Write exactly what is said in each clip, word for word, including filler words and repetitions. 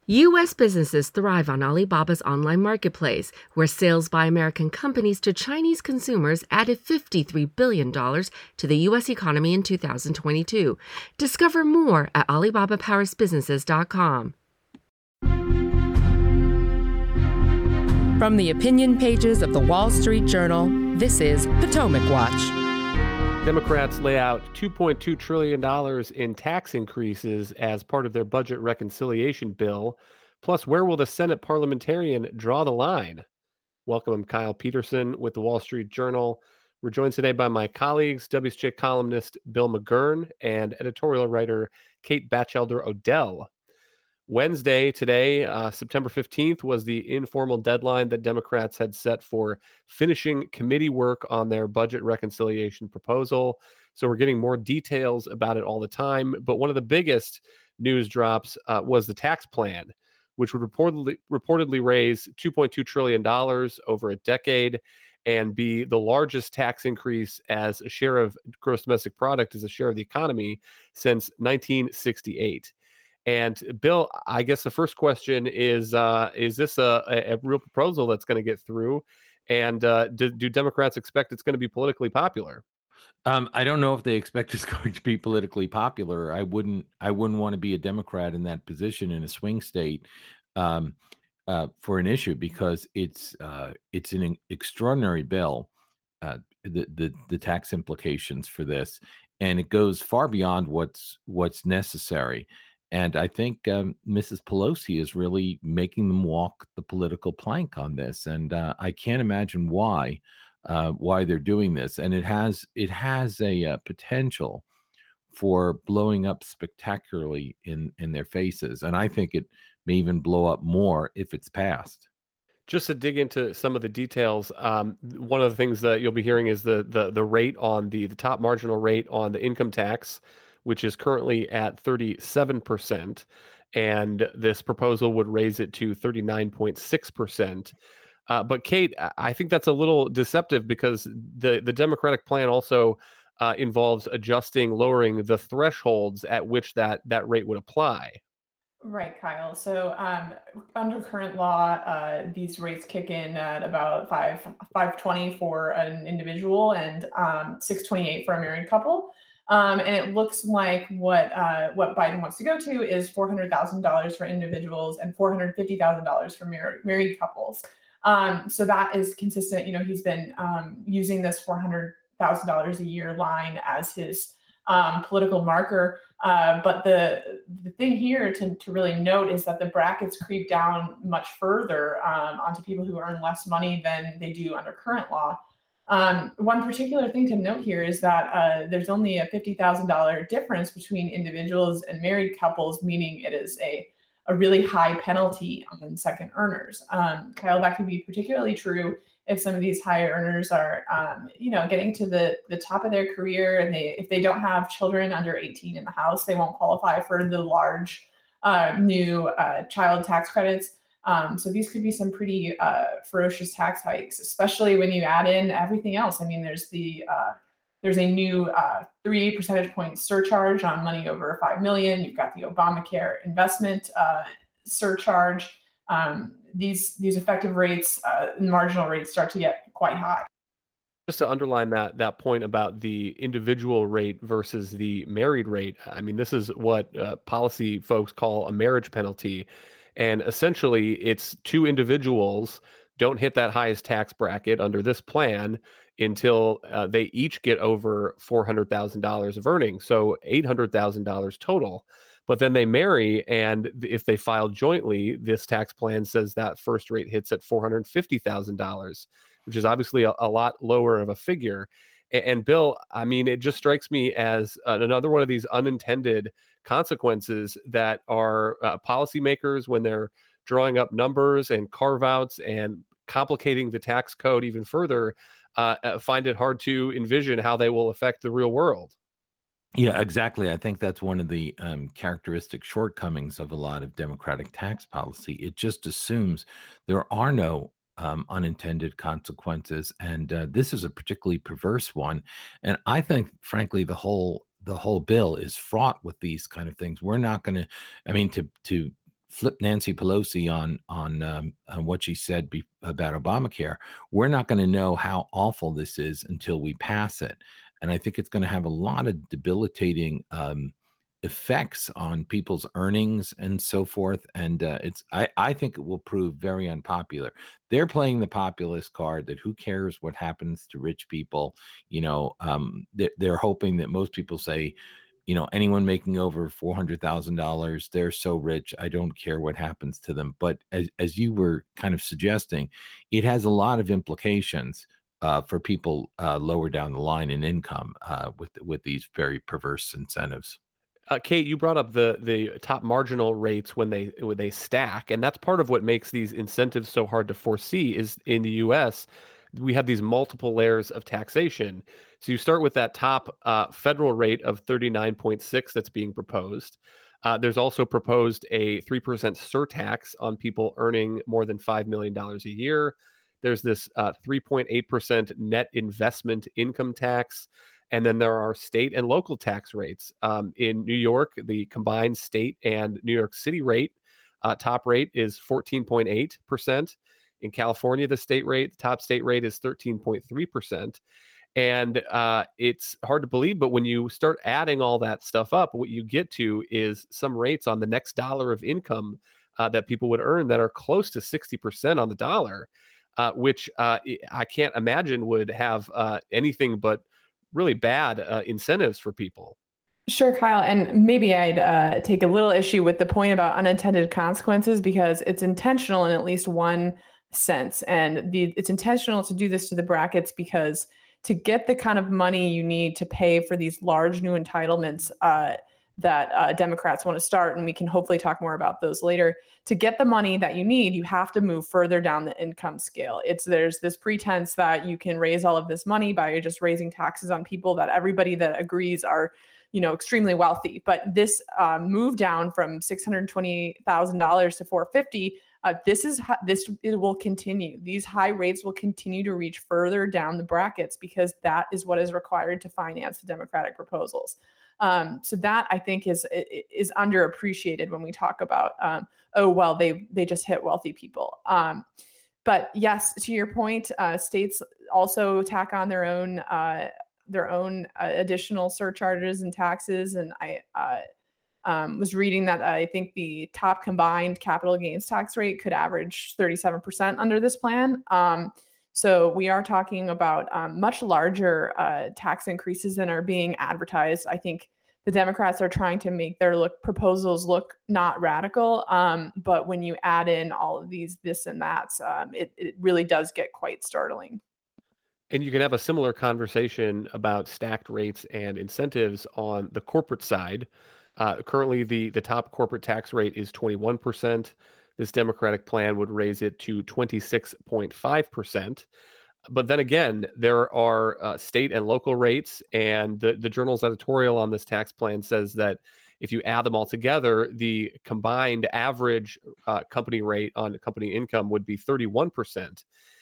U S businesses thrive on Alibaba's online marketplace, where sales by American companies to Chinese consumers added fifty-three billion dollars to the U S economy in two thousand twenty-two. Discover more at alibaba powers businesses dot com. From the opinion pages of the Wall Street Journal, this is Potomac Watch. Democrats lay out two point two trillion dollars in tax increases as part of their budget reconciliation bill. Plus, where will the Senate parliamentarian draw the line? Welcome, I'm Kyle Peterson with the Wall Street Journal. We're joined today by my colleagues, W S J columnist Bill McGurn and editorial writer Kate Batchelder Odell. Wednesday, today, uh, September fifteenth, was the informal deadline that Democrats had set for finishing committee work on their budget reconciliation proposal. So we're getting more details about it all the time. But one of the biggest news drops uh, was the tax plan, which would reportedly reportedly raise two point two trillion dollars over a decade and be the largest tax increase as a share of gross domestic product, as a share of the economy, since nineteen sixty-eight. And Bill, I guess the first question is, uh, is this a, a real proposal that's going to get through? And uh, do, do Democrats expect it's going to be politically popular? Um, I don't know if they expect it's going to be politically popular. I wouldn't. I wouldn't want to be a Democrat in that position in a swing state um, uh, for an issue, because it's uh, it's an extraordinary bill. Uh, the the the tax implications for this, and it goes far beyond what's what's necessary. And I think um, Missus Pelosi is really making them walk the political plank on this, and uh, I can't imagine why uh, why they're doing this. And it has it has a uh, potential for blowing up spectacularly in in their faces, and I think it may even blow up more if it's passed. Just to dig into some of the details, um, one of the things that you'll be hearing is the the the rate on the the top marginal rate on the income tax, which is currently at thirty-seven percent, and this proposal would raise it to thirty-nine point six percent. Uh, but Kate, I I think that's a little deceptive, because the the Democratic plan also uh, involves adjusting, lowering the thresholds at which that that rate would apply. Right, Kyle. So um, under current law, uh, these rates kick in at about five five twenty for an individual and um, six twenty eight for a married couple. Um, and it looks like what uh, what Biden wants to go to is four hundred thousand dollars for individuals and four hundred fifty thousand dollars for mar- married couples. Um, so that is consistent. You know, he's been um, using this four hundred thousand dollars a year line as his um, political marker. Uh, but the the thing here to, to really note is that the brackets creep down much further um, onto people who earn less money than they do under current law. Um, one particular thing to note here is that uh, there's only a fifty thousand dollars difference between individuals and married couples, meaning it is a, a really high penalty on second earners. Um, Kyle, that can be particularly true if some of these high earners are, um, you know, getting to the, the top of their career, and they if they don't have children under eighteen in the house, they won't qualify for the large uh, new uh, child tax credits. Um, so these could be some pretty uh, ferocious tax hikes, especially when you add in everything else. I mean, there's the uh, there's a new uh, three percentage point surcharge on money over five million. You've got the Obamacare investment uh, surcharge. Um, these these effective rates, uh, marginal rates, start to get quite high. Just to underline that that point about the individual rate versus the married rate, I mean, this is what uh, policy folks call a marriage penalty. And essentially, it's two individuals don't hit that highest tax bracket under this plan until uh, they each get over four hundred thousand dollars of earnings, so eight hundred thousand dollars total. But then they marry, and if they file jointly, this tax plan says that first rate hits at four hundred fifty thousand dollars, which is obviously a, a lot lower of a figure. And, and Bill, I mean, it just strikes me as uh, another one of these unintended consequences that our uh, policymakers, when they're drawing up numbers and carve outs and complicating the tax code even further, uh, uh, find it hard to envision how they will affect the real world. Yeah, exactly. I think that's one of the um, characteristic shortcomings of a lot of Democratic tax policy. It just assumes there are no um, unintended consequences, and uh, this is a particularly perverse one. And I think, frankly, the whole the whole bill is fraught with these kind of things. We're not going to, I mean, to to flip Nancy Pelosi on on, um, on what she said be, about Obamacare, we're not going to know how awful this is until we pass it, and I think it's going to have a lot of debilitating um, effects on people's earnings and so forth. And uh, it's I I think it will prove very unpopular. They're playing the populist card that who cares what happens to rich people. You know, um, they're, they're hoping that most people say, you know, anyone making over four hundred thousand dollars, they're so rich, I don't care what happens to them. But as, as you were kind of suggesting, it has a lot of implications uh, for people uh, lower down the line in income uh, with with these very perverse incentives. Uh, Kate, you brought up the the top marginal rates when they when they stack, and that's part of what makes these incentives so hard to foresee. Is in the U S we have these multiple layers of taxation. So you start with that top uh, federal rate of thirty-nine point six that's being proposed. Uh, there's also proposed a three percent surtax on people earning more than five million dollars a year. There's this uh, three point eight percent net investment income tax. And then there are state and local tax rates. Um, in New York, the combined state and New York City rate, uh, top rate is fourteen point eight percent. In California, the state rate, the top state rate is thirteen point three percent. And uh, it's hard to believe, but when you start adding all that stuff up, what you get to is some rates on the next dollar of income uh, that people would earn that are close to sixty percent on the dollar, uh, which uh, I can't imagine would have uh, anything but really bad uh, incentives for people. Sure, Kyle. And maybe I'd uh, take a little issue with the point about unintended consequences because it's intentional in at least one sense. And the, it's intentional to do this to the brackets because to get the kind of money you need to pay for these large new entitlements uh, that uh, Democrats want to start, and we can hopefully talk more about those later, to get the money that you need, you have to move further down the income scale. It's there's this pretense that you can raise all of this money by just raising taxes on people that everybody that agrees are, you know, extremely wealthy. But this uh, move down from six hundred twenty thousand dollars to four hundred fifty thousand dollars, uh, this is this it will continue. These high rates will continue to reach further down the brackets because that is what is required to finance the Democratic proposals. Um, so that I think is is underappreciated when we talk about um, oh well they they just hit wealthy people. Um, but yes, to your point, uh, states also tack on their own uh, their own uh, additional surcharges and taxes. And I uh, um, was reading that I think the top combined capital gains tax rate could average thirty-seven percent under this plan. Um, So we are talking about um, much larger uh, tax increases than are being advertised. I think the Democrats are trying to make their look proposals look not radical, um, but when you add in all of these this and that's, um, it, it really does get quite startling. And you can have a similar conversation about stacked rates and incentives on the corporate side. Uh, currently, the, the top corporate tax rate is twenty-one percent. This Democratic plan would raise it to twenty-six point five percent. But then again, there are uh, state and local rates, and the, the Journal's editorial on this tax plan says that if you add them all together, the combined average uh, company rate on company income would be thirty-one percent.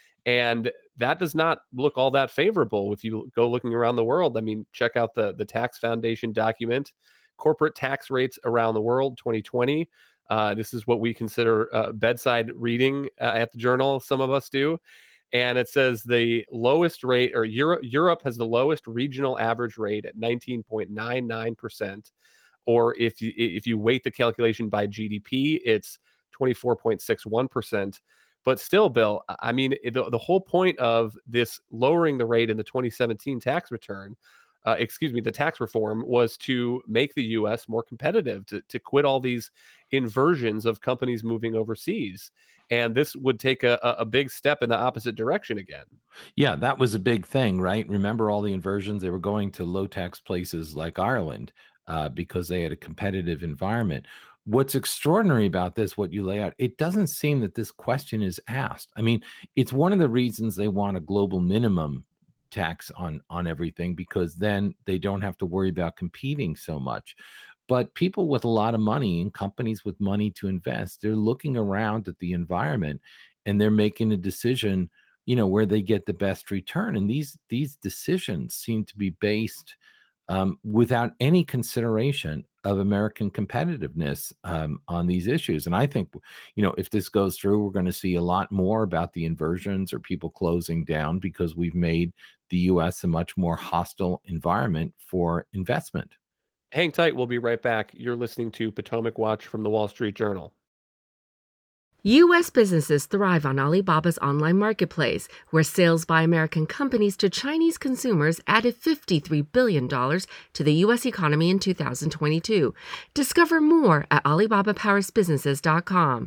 And that does not look all that favorable if you go looking around the world. I mean, check out the, the Tax Foundation document, Corporate Tax Rates Around the World twenty twenty. Uh, this is what we consider uh, bedside reading uh, at the Journal. Some of us do. And it says the lowest rate, or Europe, Europe has the lowest regional average rate at nineteen point nine nine percent. Or if you, if you weight the calculation by G D P, it's twenty-four point six one percent. But still, Bill, I mean, the, the whole point of this lowering the rate in the twenty seventeen tax return, uh, excuse me, the tax reform was to make the U S more competitive, to, to quit all these inversions of companies moving overseas. And this would take a, a big step in the opposite direction again. Yeah, that was a big thing, right? Remember all the inversions? They were going to low tax places like Ireland uh, because they had a competitive environment. What's extraordinary about this, what you lay out, it doesn't seem that this question is asked. I mean, it's one of the reasons they want a global minimum tax on on everything, because then they don't have to worry about competing so much. But people with a lot of money and companies with money to invest, they're looking around at the environment and they're making a decision, you know, where they get the best return. And these these decisions seem to be based um, without any consideration of American competitiveness um, on these issues. And I think, you know, if this goes through, we're going to see a lot more about the inversions or people closing down because we've made the U S a much more hostile environment for investment. Hang tight. We'll be right back. You're listening to Potomac Watch from the Wall Street Journal. U S businesses thrive on Alibaba's online marketplace, where sales by American companies to Chinese consumers added fifty-three billion dollars to the U S economy in two thousand twenty-two. Discover more at alibaba powers businesses dot com.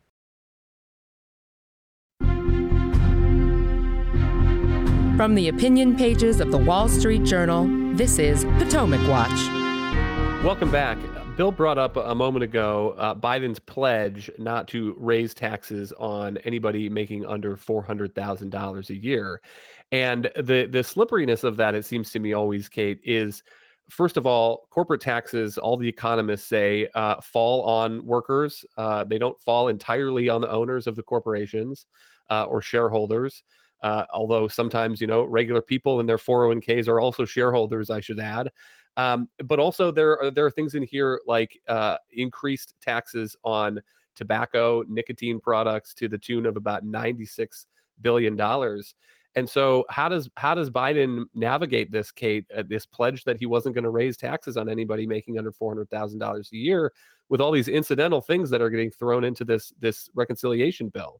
From the opinion pages of the Wall Street Journal, this is Potomac Watch. Welcome back. Bill brought up a moment ago uh, Biden's pledge not to raise taxes on anybody making under four hundred thousand dollars a year. And the the slipperiness of that, it seems to me always, Kate, is, first of all, corporate taxes, all the economists say, uh, fall on workers. Uh, they don't fall entirely on the owners of the corporations uh, or shareholders. Uh, although sometimes, you know, regular people in their four oh one k's are also shareholders, I should add. Um, but also there are there are things in here like uh, increased taxes on tobacco, nicotine products to the tune of about ninety-six billion dollars. And so how does how does Biden navigate this, Kate, uh, this pledge that he wasn't going to raise taxes on anybody making under four hundred thousand dollars a year with all these incidental things that are getting thrown into this this reconciliation bill?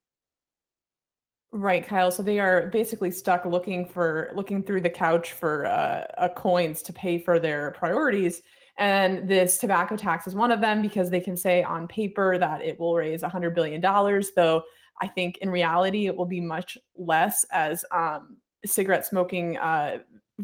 Right, Kyle. So they are basically stuck looking for looking through the couch for uh, uh, coins to pay for their priorities. And this tobacco tax is one of them because they can say on paper that it will raise one hundred billion dollars, though I think in reality it will be much less as um, cigarette smoking uh,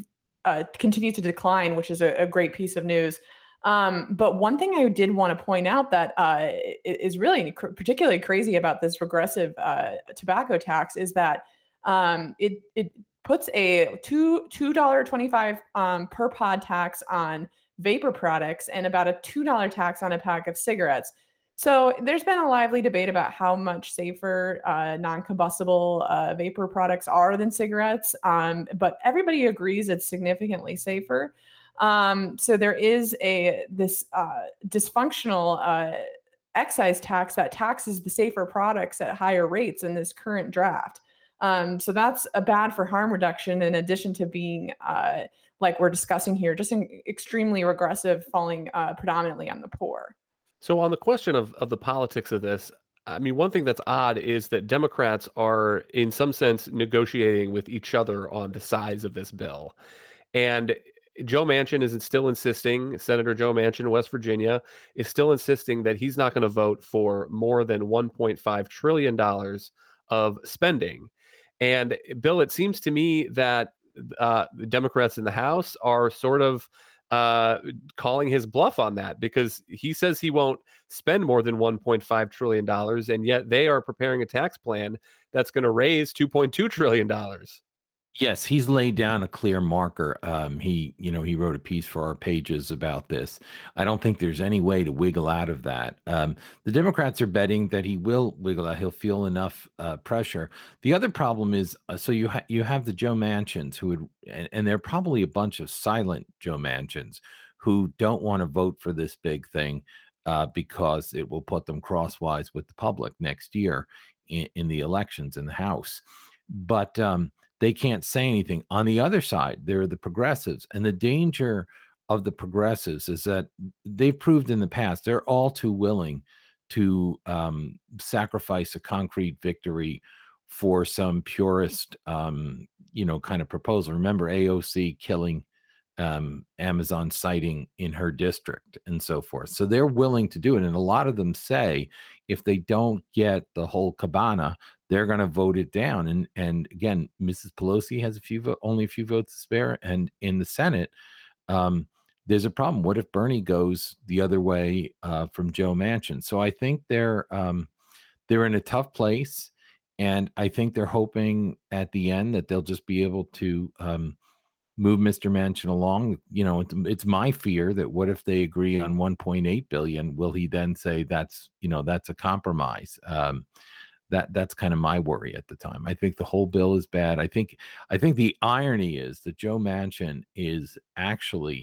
uh, continues to decline, which is a, a great piece of news. Um, but one thing I did want to point out that uh, is really cr- particularly crazy about this regressive uh, tobacco tax is that um, it it puts a two two dollar twenty five um, per pod tax on vapor products and about a two dollar tax on a pack of cigarettes. So there's been a lively debate about how much safer uh, non-combustible uh, vapor products are than cigarettes, um, but everybody agrees it's significantly safer. Um, so there is a this uh, dysfunctional uh, excise tax that taxes the safer products at higher rates in this current draft. Um, so that's a bad for harm reduction, in addition to being, uh, like we're discussing here, just an extremely regressive, falling uh, predominantly on the poor. So on the question of, of the politics of this, I mean, one thing that's odd is that Democrats are, in some sense, negotiating with each other on the size of this bill. And Joe Manchin is still insisting, Senator Joe Manchin, West Virginia, is still insisting that he's not going to vote for more than one point five trillion dollars of spending. And Bill, it seems to me that uh, the Democrats in the House are sort of uh, calling his bluff on that, because he says he won't spend more than one point five trillion dollars, and yet they are preparing a tax plan that's going to raise two point two trillion dollars. Yes, he's laid down a clear marker. Um, he, you know, he wrote a piece for our pages about this. I don't think there's any way to wiggle out of that. Um, the Democrats are betting that he will wiggle out. He'll feel enough uh, pressure. The other problem is, uh, so you ha- you have the Joe Manchins who would, and, and they're probably a bunch of silent Joe Manchins who don't want to vote for this big thing uh, because it will put them crosswise with the public next year in, in the elections in the House. But um, they can't say anything. On the other side, there are the progressives. And the danger of the progressives is that they've proved in the past they're all too willing to um, sacrifice a concrete victory for some purist, um, you know, kind of proposal. Remember A O C killing um, Amazon siting in her district and so forth. So they're willing to do it. And a lot of them say if they don't get the whole cabana, they're going to vote it down. And and again, Missus Pelosi has a few vo- only a few votes to spare. And in the Senate, um, there's a problem. What if Bernie goes the other way uh, from Joe Manchin? So I think they're um, they're in a tough place, and I think they're hoping at the end that they'll just be able to um, move Mister Manchin along. You know, it's, it's my fear that what if they agree on one point eight billion? Will he then say that's you know that's a compromise? Um, That that's kind of my worry at the time. I think the whole bill is bad. I think I think the irony is that Joe Manchin is actually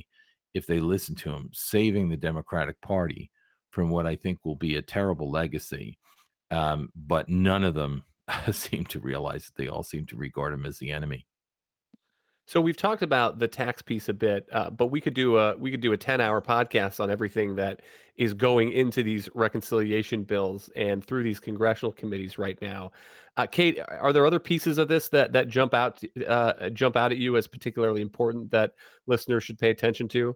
if they listen to him, saving the Democratic Party from what I think will be a terrible legacy. Um, but none of them seem to realize that they all seem to regard him as the enemy. So we've talked about the tax piece a bit, uh, but we could do a we could do a ten hour podcast on everything that is going into these reconciliation bills and through these congressional committees right now. Uh, Kate, are there other pieces of this that that jump out to- uh, jump out at you as particularly important that listeners should pay attention to?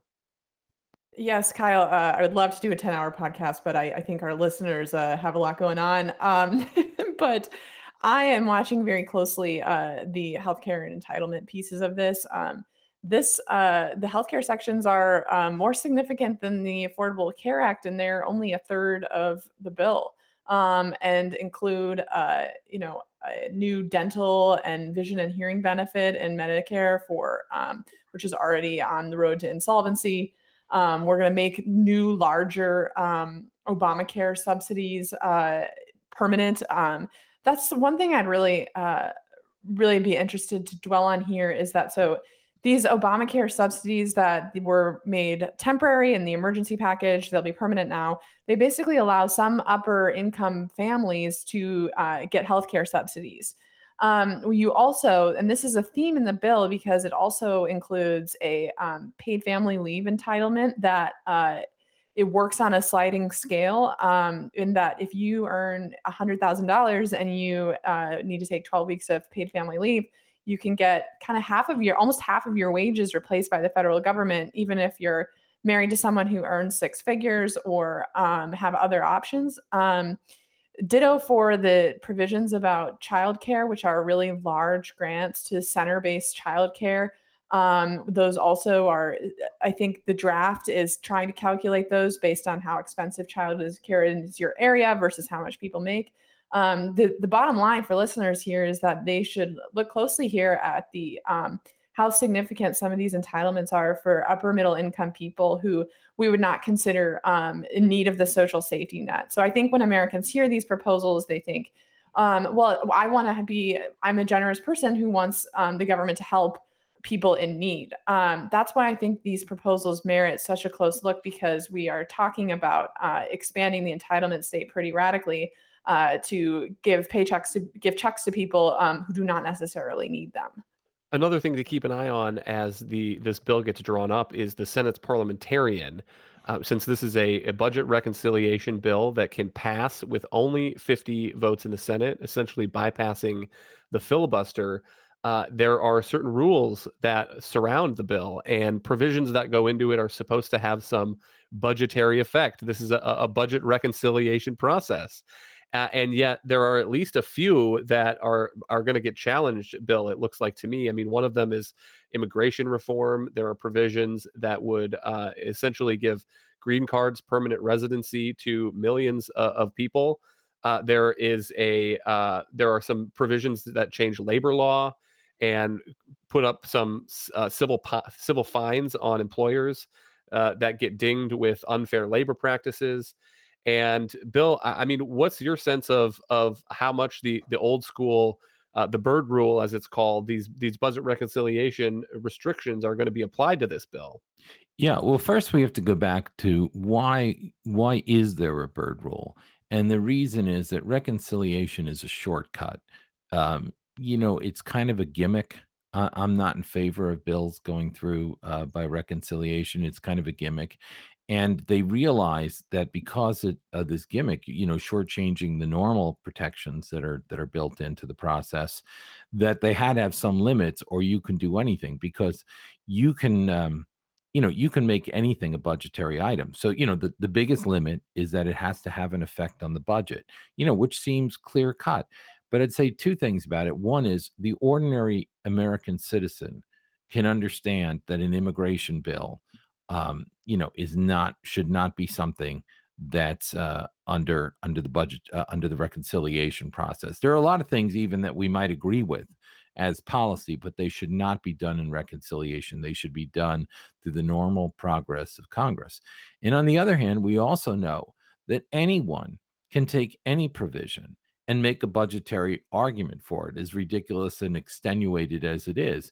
Yes, Kyle, uh, I would love to do a ten hour podcast, but I, I think our listeners uh, have a lot going on. Um, but I am watching very closely uh, the healthcare and entitlement pieces of this. Um, this uh, the healthcare sections are um, more significant than the Affordable Care Act, and they're only a third of the bill, um, and include uh, you know a new dental and vision and hearing benefit in Medicare for um, which is already on the road to insolvency. Um, we're going to make new, larger um, Obamacare subsidies uh, permanent. Um, that's the one thing I'd really, uh, really be interested to dwell on here is that so these Obamacare subsidies that were made temporary in the emergency package, they'll be permanent now. They basically allow some upper income families to uh, get healthcare subsidies. Um, you also, and this is a theme in the bill because it also includes a um, paid family leave entitlement that uh, it works on a sliding scale um, in that if you earn one hundred thousand dollars and you uh, need to take twelve weeks of paid family leave, you can get kind of half of your, almost half of your wages replaced by the federal government, even if you're married to someone who earns six figures or um, have other options. Um, Ditto for the provisions about childcare, which are really large grants to center-based childcare. Um, those also are, I think the draft is trying to calculate those based on how expensive childcare is your area versus how much people make. Um, the, the bottom line for listeners here is that they should look closely here at the um, how significant some of these entitlements are for upper middle income people who we would not consider um, in need of the social safety net. So I think when Americans hear these proposals, they think, um, well, I want to be, I'm a generous person who wants um, the government to help people in need. Um, that's why I think these proposals merit such a close look, because we are talking about uh, expanding the entitlement state pretty radically uh, to give paychecks, to give checks to people um, who do not necessarily need them. Another thing to keep an eye on as the this bill gets drawn up is the Senate's parliamentarian. Uh, since this is a, a budget reconciliation bill that can pass with only fifty votes in the Senate, essentially bypassing the filibuster, uh, there are certain rules that surround the bill, and provisions that go into it are supposed to have some budgetary effect. This is a, a budget reconciliation process. Uh, and yet there are at least a few that are are going to get challenged, Bill, it looks like to me. I mean, one of them is immigration reform. There are provisions that would uh, essentially give green cards permanent residency to millions uh, of people. Uh, there is a uh, there are some provisions that change labor law and put up some uh, civil po- civil fines on employers uh, that get dinged with unfair labor practices. And Bill, I I mean, what's your sense of of how much the the old school, uh, the Byrd rule, as it's called, these these budget reconciliation restrictions are going to be applied to this bill? Yeah, well, first we have to go back to why why is there a Byrd rule? And the reason is that reconciliation is a shortcut. Um, you know, it's kind of a gimmick. I, I'm not in favor of bills going through uh, by reconciliation. It's kind of a gimmick, and they realize that because it, of this gimmick, you know, shortchanging the normal protections that are that are built into the process, that they had to have some limits, or you can do anything because you can. Um, you know, you can make anything a budgetary item. So, you know, the, the biggest limit is that it has to have an effect on the budget, you know, which seems clear cut. But I'd say two things about it. One is the ordinary American citizen can understand that an immigration bill, um, you know, is not, should not be something that's uh, under under the budget, uh, under the reconciliation process. There are a lot of things even that we might agree with as policy, but they should not be done in reconciliation. They should be done through the normal progress of Congress. And on the other hand, we also know that anyone can take any provision and make a budgetary argument for it, as ridiculous and extenuated as it is.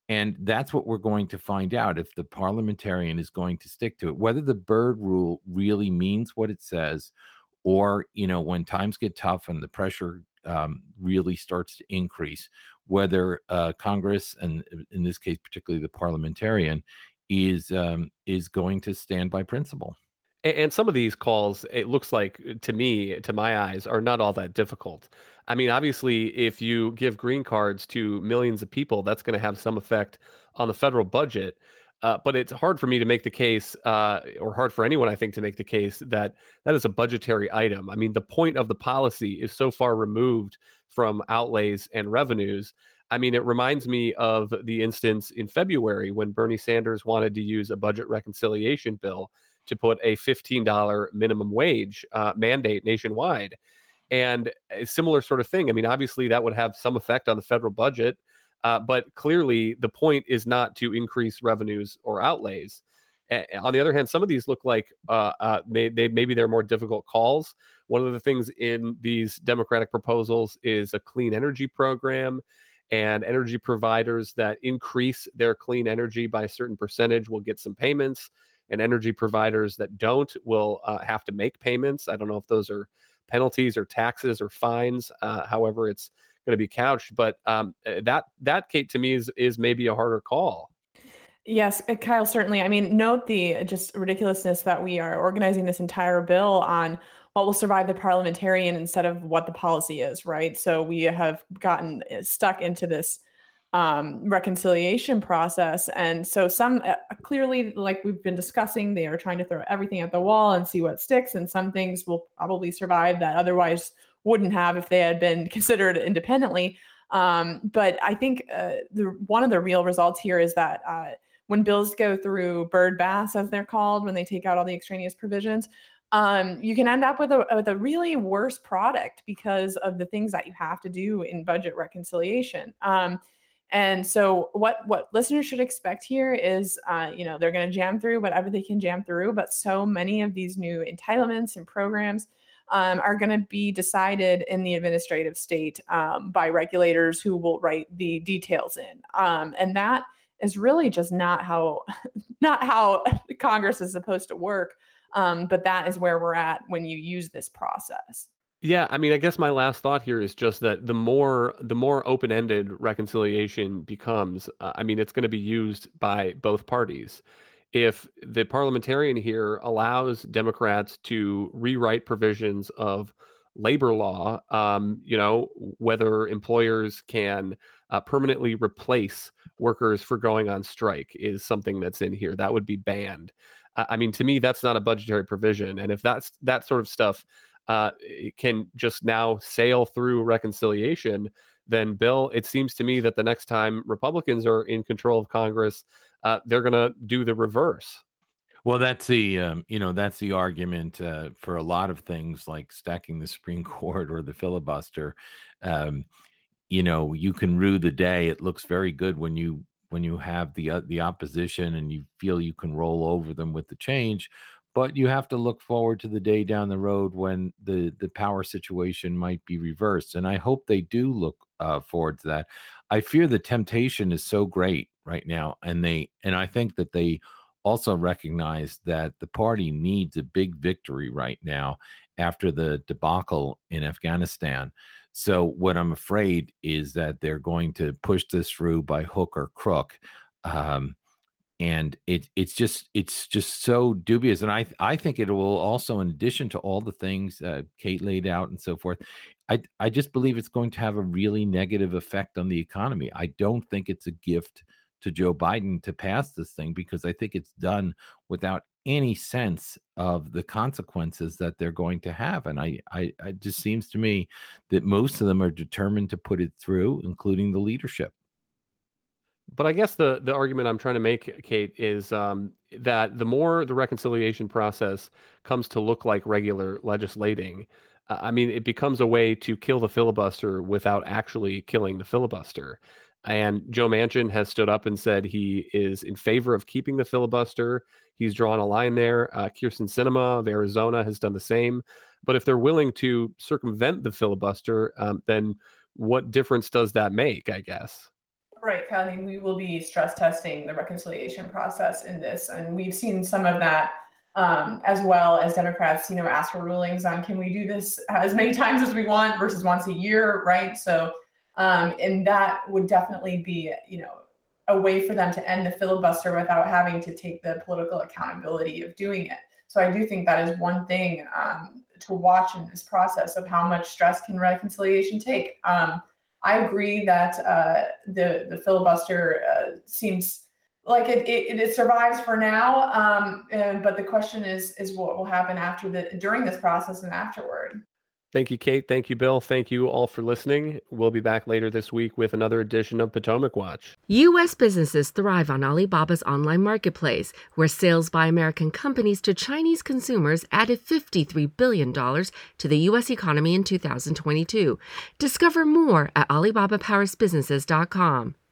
And that's what we're going to find out if the parliamentarian is going to stick to it, whether the Byrd rule really means what it says, or, you know, when times get tough and the pressure um, really starts to increase, whether uh, Congress, and in this case, particularly the parliamentarian, is um, is going to stand by principle. A- And some of these calls, it looks like uh, to me, to my eyes, are not all that difficult. I mean, obviously, if you give green cards to millions of people, that's going to have some effect on the federal budget. Uh, but it's hard for me to make the case, uh, or hard for anyone, I think, to make the case that that is a budgetary item. I mean, the point of the policy is so far removed from outlays and revenues. I mean, it reminds me of the instance in February when Bernie Sanders wanted to use a budget reconciliation bill to put a fifteen dollars minimum wage uh, mandate nationwide. And a similar sort of thing. I mean, obviously, that would have some effect on the federal budget, uh, but clearly the point is not to increase revenues or outlays. A- on the other hand, some of these look like uh, uh, may, they, maybe they're more difficult calls. One of the things in these Democratic proposals is a clean energy program, and energy providers that increase their clean energy by a certain percentage will get some payments, and energy providers that don't will uh, have to make payments. I don't know if those are penalties or taxes or fines, uh, however it's going to be couched. But um, uh, that that Kate to me is is maybe a harder call. Yes, uh, Kyle, certainly. I mean, note the uh, just ridiculousness that we are organizing this entire bill on what will survive the parliamentarian instead of what the policy is, right? So we have gotten uh, stuck into this um, reconciliation process. And so some uh, clearly, like we've been discussing, they are trying to throw everything at the wall and see what sticks. And some things will probably survive that otherwise wouldn't have if they had been considered independently. Um, but I think uh, the one of the real results here is that uh, when bills go through Byrd Bass, as they're called, when they take out all the extraneous provisions, um, you can end up with a, with a really worse product because of the things that you have to do in budget reconciliation. Um, and so what what listeners should expect here is, uh, you know, they're going to jam through whatever they can jam through, but so many of these new entitlements and programs um, are going to be decided in the administrative state um, by regulators who will write the details in. Um, and that is really just not how not how Congress is supposed to work. Um, but that is where we're at when you use this process. Yeah, I mean, I guess my last thought here is just that the more the more open-ended reconciliation becomes, uh, I mean, it's going to be used by both parties. If the parliamentarian here allows Democrats to rewrite provisions of labor law, um, you know, whether employers can uh, permanently replace workers for going on strike is something that's in here. That would be banned. I I mean, to me, that's not a budgetary provision. And if that's that sort of stuff uh, it can just now sail through reconciliation, then Bill, it seems to me that the next time Republicans are in control of Congress, uh, they're going to do the reverse. Well, that's the um, you know that's the argument uh, for a lot of things like stacking the Supreme Court or the filibuster. Um, you know, you can rue the day. It looks very good when you when you have the uh, the opposition and you feel you can roll over them with the change, but you have to look forward to the day down the road when the the power situation might be reversed. And I hope they do look uh, forward to that. I fear the temptation is so great right now, and they and I think that they also recognize that the party needs a big victory right now after the debacle in Afghanistan. So what I'm afraid is that they're going to push this through by hook or crook. Um, and it it's just it's just so dubious. And I I think it will also, in addition to all the things uh, Kate laid out and so forth, I I just believe it's going to have a really negative effect on the economy. I don't think it's a gift to Joe Biden to pass this thing, because I think it's done without any sense of the consequences that they're going to have. And I, I, it just seems to me that most of them are determined to put it through, including the leadership. But I guess the the argument I'm trying to make, Kate, is um, that the more the reconciliation process comes to look like regular legislating, uh, I mean, it becomes a way to kill the filibuster without actually killing the filibuster. And Joe Manchin has stood up and said he is in favor of keeping the filibuster. He's drawn a line there. Uh, Kyrsten Sinema of Arizona has done the same. But if they're willing to circumvent the filibuster, um, then what difference does that make, I guess? Right, Kyle. I mean, we will be stress testing the reconciliation process in this, and we've seen some of that um, as well as Democrats, you know, ask for rulings on can we do this as many times as we want versus once a year, right? So, um, and that would definitely be, you know, a way for them to end the filibuster without having to take the political accountability of doing it. So I do think that is one thing um, to watch in this process of how much stress can reconciliation take. Um, I agree that uh, the the filibuster uh, seems like it, it it survives for now, um, and, but the question is is what will happen after the during this process and afterward. Thank you, Kate. Thank you, Bill. Thank you all for listening. We'll be back later this week with another edition of Potomac Watch. U S businesses thrive on Alibaba's online marketplace, where sales by American companies to Chinese consumers added fifty-three billion dollars to the U S economy in two thousand twenty-two. Discover more at alibaba powers businesses dot com.